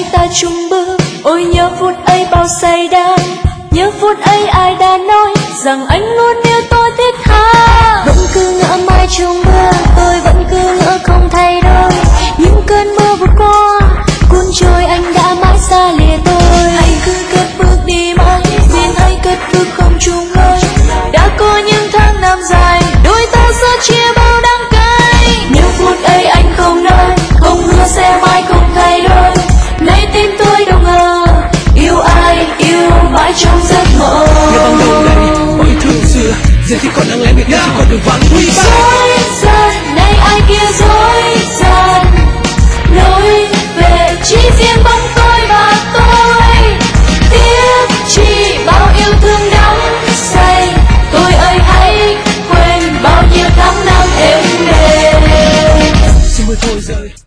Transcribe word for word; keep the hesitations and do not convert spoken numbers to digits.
ta chung bước. Ôi nhớ phút ấy bao say đắm, nhớ phút ấy ai đã nói rằng anh luôn yêu tôi thiết tha. Vẫn cứ ngỡ mãi chung bước, tôi vẫn cứ ngỡ không thay đổi. Những cơn mưa vừa qua cuốn trôi anh đã mãi xa lìa tôi. Hãy cứ cất bước đi mãi, xin hãy cất bước không chung lối. Đã có những tháng năm dài, đôi ta sẽ chia bao đắng cay. Nếu phút ấy anh không nói, không hứa sẽ mãi không thay đổi. Nay tim tôi đâu ngờ, yêu ai, yêu mãi trong giấc mơ. Nhớ ban đầu đây, mọi thương xưa, giờ thì còn đang lẽ biệt nhau, chỉ còn đường vắng. Rồi giờ này ai kia rồi.